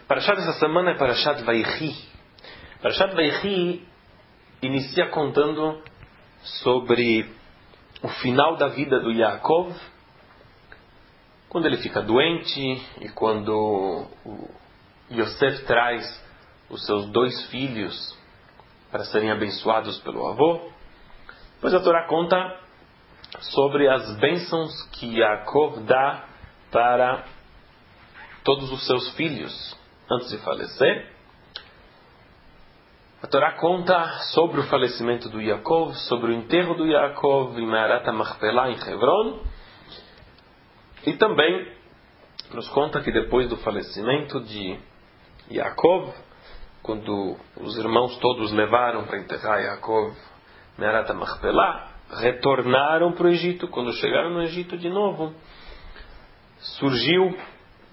Parashat dessa semana é Parashat Vaychi. Parashat Vaychi inicia contando sobre o final da vida do Yaakov, quando ele fica doente e quando o Yosef traz os seus 2 filhos para serem abençoados pelo avô. Depois a Torá conta sobre as bênçãos que Yaakov dá para todos os seus filhos antes de falecer. A Torá conta sobre o falecimento do Yaakov, sobre o enterro do Yaakov em Me'arat HaMachpelah, em Hebron. E também nos conta que depois do falecimento de Yaakov, quando os irmãos todos levaram para enterrar Yaakov em Me'arat HaMachpelah, retornaram para o Egito. Quando chegaram no Egito de novo, surgiu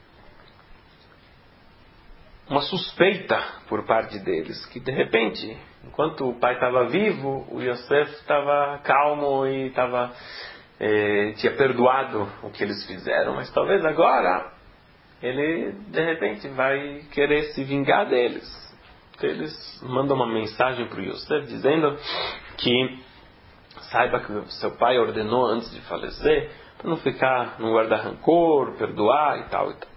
uma suspeita por parte deles, que de repente, enquanto o pai estava vivo, o Yosef estava calmo e tinha perdoado o que eles fizeram, mas talvez agora ele de repente vai querer se vingar deles. Então eles mandam uma mensagem para o Yosef dizendo que saiba que o seu pai ordenou antes de falecer para não guardar rancor, perdoar e tal e tal.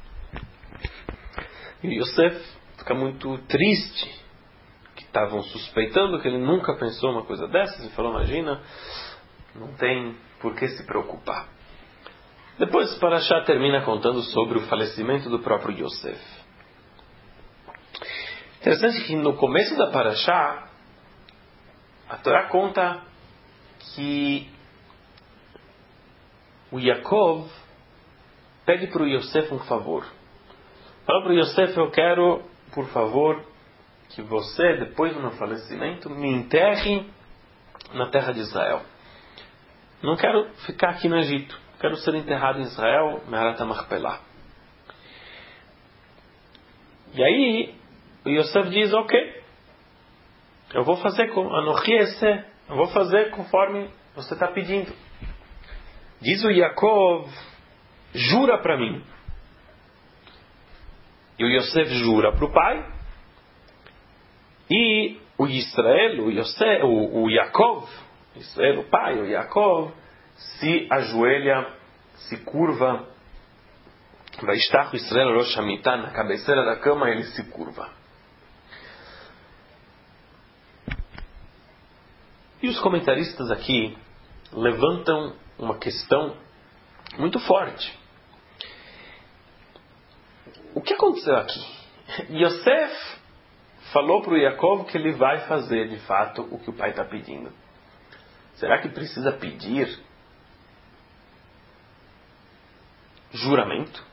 E o Yosef fica muito triste, que estavam suspeitando que ele nunca pensou uma coisa dessas, e falou: imagina, não tem por que se preocupar. Depois o Parashá termina contando sobre o falecimento do próprio Yosef. Interessante que no começo da Parashá, a Torá conta que o Yaakov pede para o Yosef um favor. Fala para o Yosef: eu quero, por favor, que você, depois do meu falecimento, me enterre na terra de Israel. Não quero ficar aqui no Egito. Quero ser enterrado em Israel, Me'arat HaMachpelah. E aí, o Yosef diz: ok, eu vou fazer eu vou fazer conforme você está pedindo. Diz o Yaakov: jura para mim. E o Yosef jura para o pai. E o Israel, o Yaakov, Israel, o pai, o Yaakov, se ajoelha, se curva. Vai estar o Israel Rosh Hamitah, na cabeceira da cama, ele se curva. E os comentaristas aqui levantam uma questão muito forte. O que aconteceu aqui? Yosef falou para o Yaakov que ele vai fazer de fato o que o pai está pedindo. Será que precisa pedir juramento?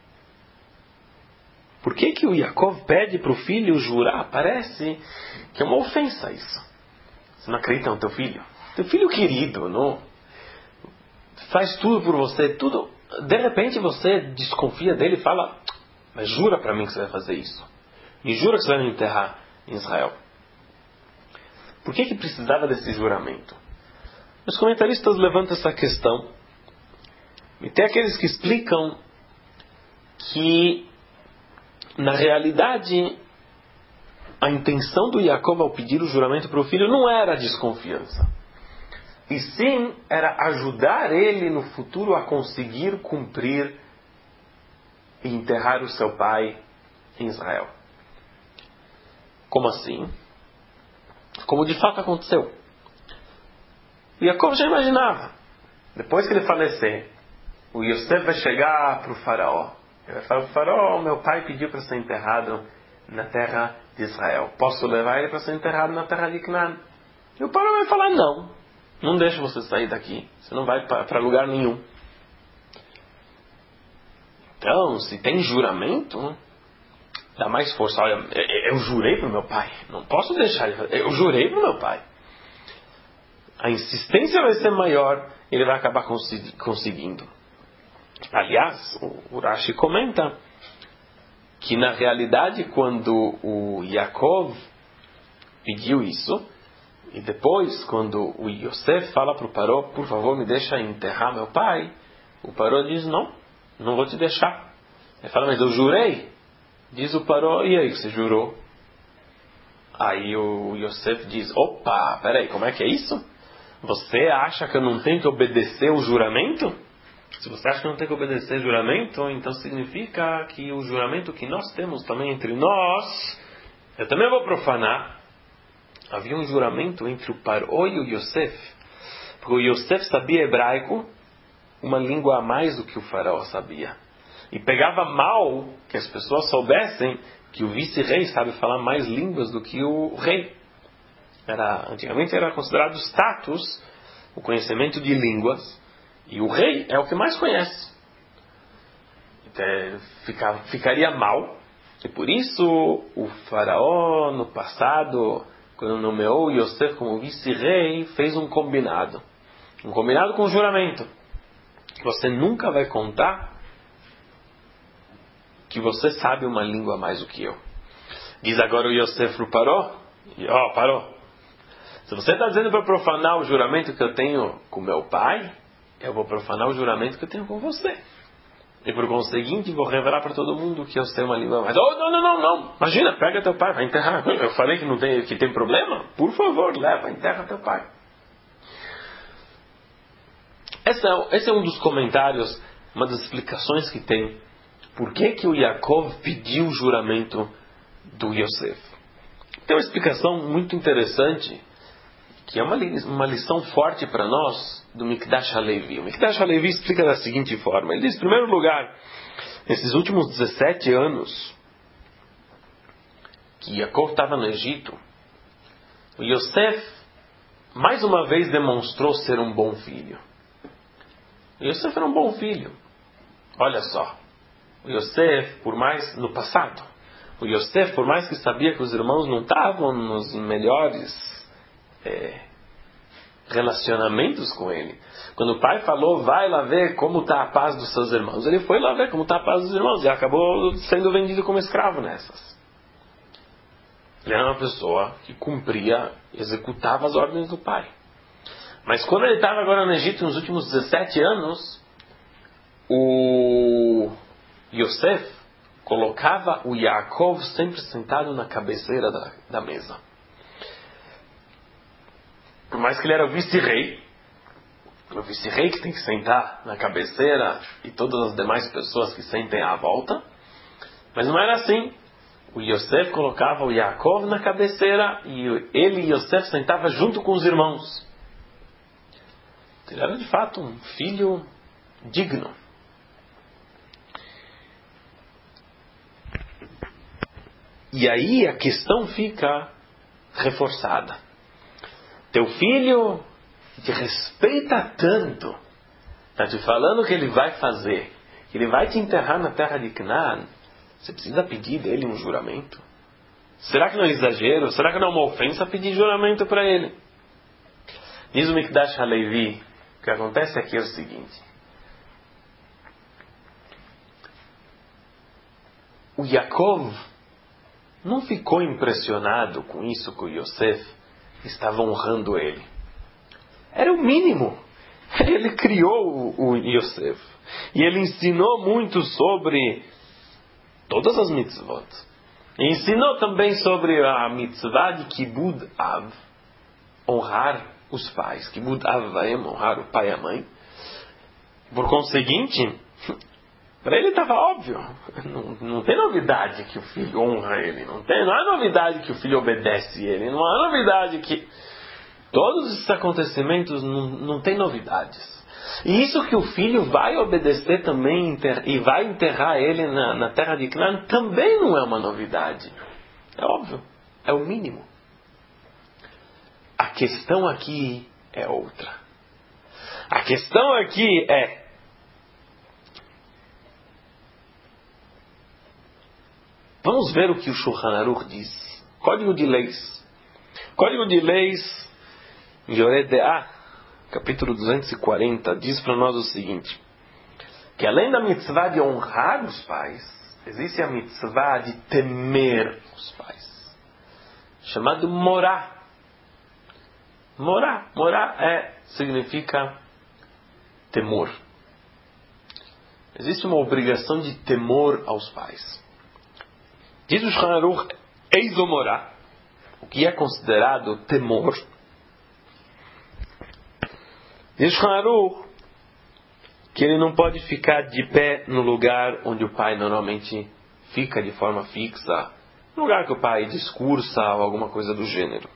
Por que o Yaakov pede para o filho jurar? Parece que é uma ofensa isso. Você não acredita no teu filho? Teu filho querido, não? Faz tudo por você, tudo. De repente você desconfia dele e fala: mas jura para mim que você vai fazer isso. Me jura que você vai me enterrar em Israel. Por que precisava desse juramento? Os comentaristas levantam essa questão. E tem aqueles que explicam que, na realidade, a intenção do Yaakov ao pedir o juramento para o filho não era desconfiança. E sim, era ajudar ele no futuro a conseguir cumprir e enterrar o seu pai em Israel. Como assim? Como de fato aconteceu. O Yaakov já imaginava. Depois que ele falecer, o Yosef vai chegar para o faraó. Ele vai falar para o faraó: meu pai pediu para ser enterrado na terra de Israel. Posso levar ele para ser enterrado na terra de Canaã? E o faraó vai falar: não deixa você sair daqui. Você não vai para lugar nenhum. Então, se tem juramento, dá mais força. Olha, eu jurei para o meu pai. Não posso deixar ele fazer. Eu jurei para o meu pai. A insistência vai ser maior. Ele vai acabar conseguindo. Aliás, o Rashi comenta que, na realidade, quando o Yaakov pediu isso, e depois, quando o Yosef fala para o Paró: por favor, me deixa enterrar meu pai, o Paró diz: não vou te deixar. Ele fala: mas eu jurei. Diz o Paró, e aí, você jurou? Aí o Yosef diz, opa, peraí, como é que é isso? Você acha que eu não tenho que obedecer o juramento? Se você acha que eu não tenho que obedecer o juramento, então significa que o juramento que nós temos também entre nós, eu também vou profanar. Havia um juramento entre o Paró e o Yosef, porque o Yosef sabia hebraico, uma língua a mais do que o faraó sabia. E pegava mal que as pessoas soubessem que o vice-rei sabe falar mais línguas do que o rei. Antigamente era considerado status o conhecimento de línguas, e o rei é o que mais conhece. Então, ficaria mal, e por isso o faraó no passado, quando nomeou Yosef como vice-rei, fez um combinado com um juramento. Você nunca vai contar que você sabe uma língua mais do que eu. Diz agora o Yosef para o Paró, Paró, se você está dizendo para profanar o juramento que eu tenho com meu pai, eu vou profanar o juramento que eu tenho com você. E por conseguinte, vou revelar para todo mundo que eu sei uma língua mais. Oh, não. Imagina, pega teu pai, vai enterrar. Eu falei que tem problema? Por favor, leva, enterra teu pai. Esse é um dos comentários, uma das explicações que tem. Por que o Yaakov pediu o juramento do Yosef? Tem uma explicação muito interessante, que é uma lição forte para nós do Mikdash HaLevi. O Mikdash HaLevi explica da seguinte forma. Ele diz, em primeiro lugar, nesses últimos 17 anos que Yaakov estava no Egito, o Yosef mais uma vez demonstrou ser um bom filho. O Yosef era um bom filho. Olha só. O Yosef, no passado, o Yosef, por mais que sabia que os irmãos não estavam nos melhores relacionamentos com ele, quando o pai falou, vai lá ver como está a paz dos seus irmãos, ele foi lá ver como está a paz dos irmãos e acabou sendo vendido como escravo nessas. Ele era uma pessoa que executava as ordens do pai. Mas quando ele estava agora no Egito, nos últimos 17 anos, o Yosef colocava o Yaakov sempre sentado na cabeceira da mesa. Por mais que ele era o vice-rei que tem que sentar na cabeceira e todas as demais pessoas que sentem à volta, mas não era assim. O Yosef colocava o Yaakov na cabeceira e ele e Yosef sentava junto com os irmãos. Ele era de fato um filho digno. E aí a questão fica reforçada. Teu filho te respeita tanto, está te falando que ele vai fazer, que ele vai te enterrar na terra de Canaã, você precisa pedir dele um juramento? Será que não é exagero? Será que não é uma ofensa pedir juramento para ele? Diz o Mikdash HaLevi, o que acontece aqui é o seguinte. O Yaakov não ficou impressionado com isso que o Yosef estava honrando ele. Era o mínimo. Ele criou o Yosef. E ele ensinou muito sobre todas as mitzvot. E ensinou também sobre a mitzvah de Kibud Av, honrar os pais. Kibud Avaim, honrar o pai e a mãe. Por conseguinte, para ele estava óbvio. Não tem novidade que o filho honra ele. Não há novidade que o filho obedece ele. Não há novidade que... Todos esses acontecimentos não tem novidades. E isso que o filho vai obedecer também e vai enterrar ele na terra de Canaã também não é uma novidade. É óbvio. É o mínimo. A questão aqui é outra. A questão aqui é... Vamos ver o que o Shulchan Aruch diz. Código de Leis. Código de Leis, Yoreh De'ah, capítulo 240, diz para nós o seguinte, que além da mitzvah de honrar os pais, existe a mitzvah de temer os pais, chamado morá. Morá significa temor. Existe uma obrigação de temor aos pais. Diz o Shulchan Aruch, Eizomorá, o que é considerado temor. Diz o Shulchan Aruch que ele não pode ficar de pé no lugar onde o pai normalmente fica de forma fixa, no lugar que o pai discursa ou alguma coisa do gênero.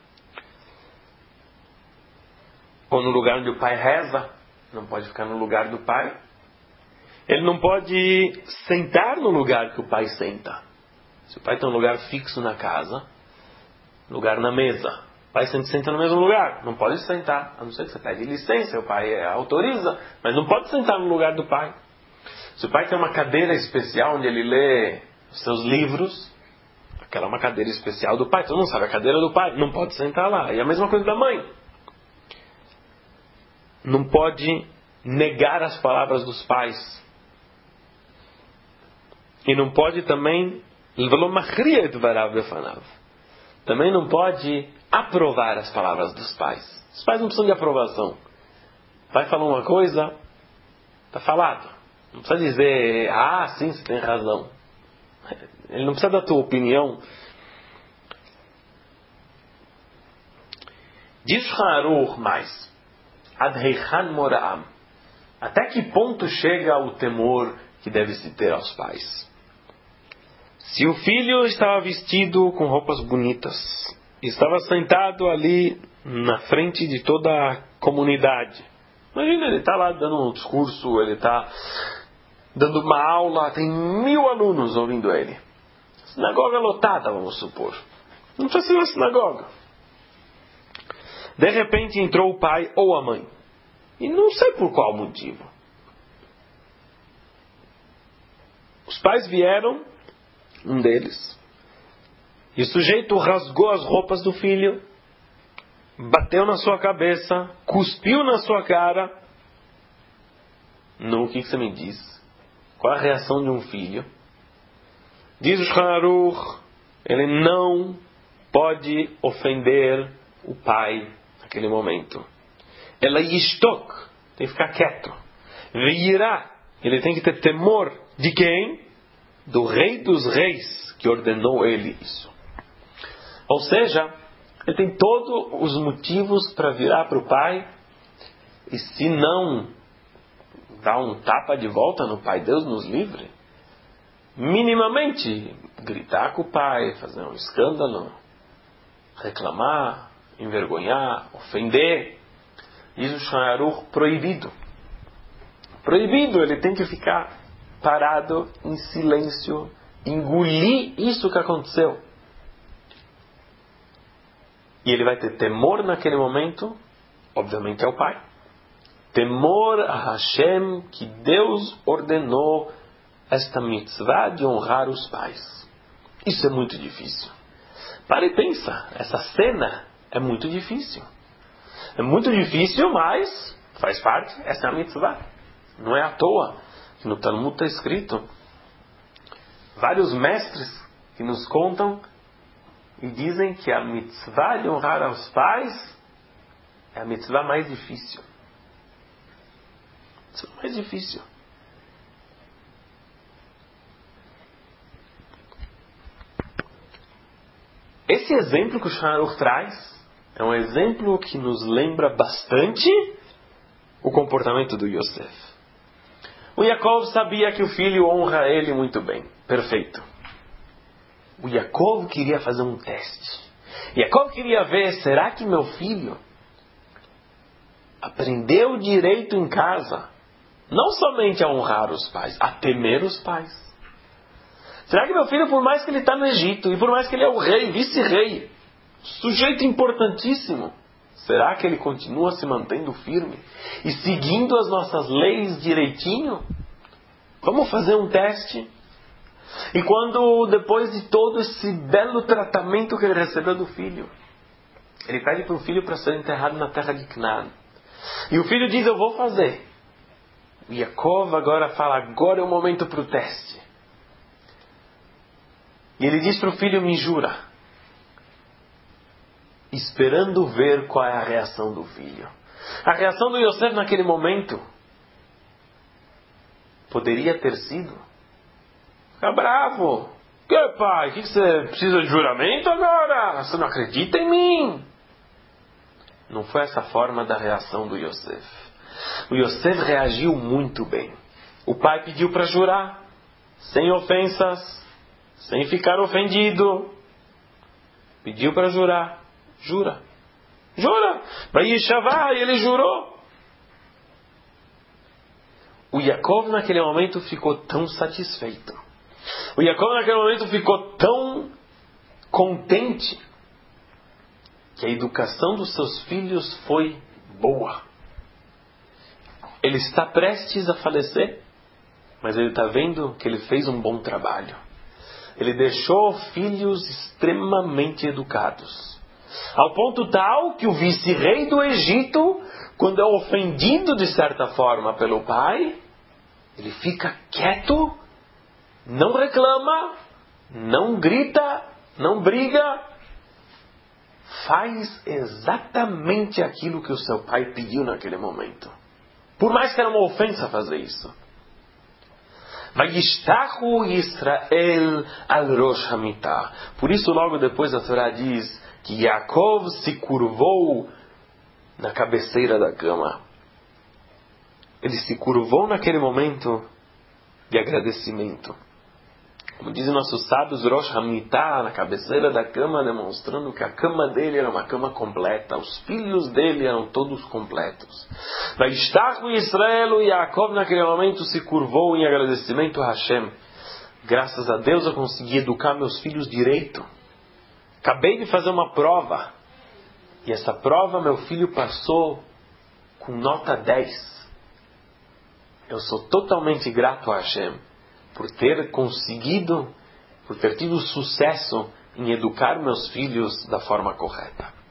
Ou no lugar onde o pai reza, não pode ficar no lugar do pai. Ele não pode sentar no lugar que o pai senta. Se o pai tem um lugar fixo na casa, lugar na mesa, o pai sempre senta no mesmo lugar. Não pode sentar, a não ser que você pede licença, o pai autoriza, mas não pode sentar no lugar do pai. Se o pai tem uma cadeira especial onde ele lê os seus livros, aquela é uma cadeira especial do pai. Todo mundo sabe a cadeira do pai, não pode sentar lá. E a mesma coisa da mãe. Não pode negar as palavras dos pais. E não pode também também não pode aprovar as palavras dos pais. Os pais não precisam de aprovação. O pai falou uma coisa, está falado. Não precisa dizer, sim, você tem razão. Ele não precisa da tua opinião. Diz Haruch mais. Adheichan moraam. Até que ponto chega o temor que deve se ter aos pais? Se o filho estava vestido com roupas bonitas, estava sentado ali na frente de toda a comunidade. Imagina, ele está lá dando um discurso, ele está dando uma aula, tem 1000 alunos ouvindo ele. Sinagoga lotada, vamos supor. Não precisa ser uma sinagoga. De repente entrou o pai ou a mãe. E não sei por qual motivo. Os pais vieram, um deles, e o sujeito rasgou as roupas do filho, bateu na sua cabeça, cuspiu na sua cara. O que você me diz? Qual a reação de um filho? Diz o Shulchan Aruch, ele não pode ofender o pai naquele momento. Ela yishtok, tem que ficar quieto. Veirá, ele tem que ter temor de quem? Do rei dos reis que ordenou ele isso. Ou seja, ele tem todos os motivos para virar para o pai e se não dar um tapa de volta no pai, Deus nos livre, minimamente gritar com o pai, fazer um escândalo, reclamar, envergonhar, ofender. Diz o Shulchan Aruch, proibido. Proibido, ele tem que ficar parado em silêncio, engolir isso que aconteceu. E ele vai ter temor naquele momento, obviamente é o pai. Temor a Hashem, que Deus ordenou esta mitzvah de honrar os pais. Isso é muito difícil. Para e pensa, essa cena é muito difícil. É muito difícil, mas faz parte, essa é a mitzvah. Não é à toa que no Talmud está escrito vários mestres que nos contam e dizem que a mitzvah de honrar aos pais é a mitzvah mais difícil. Isso é mais difícil. Esse exemplo que o Shulchan Aruch traz é um exemplo que nos lembra bastante o comportamento do Yosef. O Yaakov sabia que o filho honra ele muito bem. Perfeito. O Yaakov queria fazer um teste. Yaakov queria ver, será que meu filho aprendeu direito em casa? Não somente a honrar os pais, a temer os pais. Será que meu filho, por mais que ele está no Egito, e por mais que ele é o rei, vice-rei, sujeito importantíssimo, será que ele continua se mantendo firme e seguindo as nossas leis direitinho? Vamos fazer um teste. E quando, depois de todo esse belo tratamento que ele recebeu do filho, ele pede para o filho para ser enterrado na terra de Canaã. E o filho diz, eu vou fazer. E Yaakov agora fala, agora é o momento para o teste. E ele diz para o filho, me jura. Esperando ver qual é a reação do filho. A reação do Yosef naquele momento poderia ter sido: ficar bravo. Por Que pai, o que você precisa de juramento agora? Você não acredita em mim? Não foi essa a forma da reação do Yosef. O Yosef reagiu muito bem. O pai pediu para jurar, sem ofensas, sem ficar ofendido. Pediu para jurar. Jura. Jura. Vayishavá, ele jurou. O Yaakov naquele momento ficou tão satisfeito. O Yaakov naquele momento ficou tão contente que a educação dos seus filhos foi boa. Ele está prestes a falecer, mas ele está vendo que ele fez um bom trabalho. Ele deixou filhos extremamente educados. Ao ponto tal que o vice-rei do Egito, quando é ofendido de certa forma pelo pai, ele fica quieto, não reclama, não grita, não briga. Faz exatamente aquilo que o seu pai pediu naquele momento. Por mais que era uma ofensa fazer isso. Vayishtachu Israel al Rosh Hamitah. Por isso logo depois a Torá diz que Yaakov se curvou na cabeceira da cama. Ele se curvou naquele momento de agradecimento. Como dizem nossos sábios, Rosh Hamitah, na cabeceira da cama, demonstrando que a cama dele era uma cama completa. Os filhos dele eram todos completos. Vayishtachu Israel, e Yaakov naquele momento se curvou em agradecimento a Hashem. Graças a Deus eu consegui educar meus filhos direito. Acabei de fazer uma prova. E essa prova meu filho passou com nota 10. Eu sou totalmente grato a Hashem por ter conseguido, por ter tido sucesso em educar meus filhos da forma correta.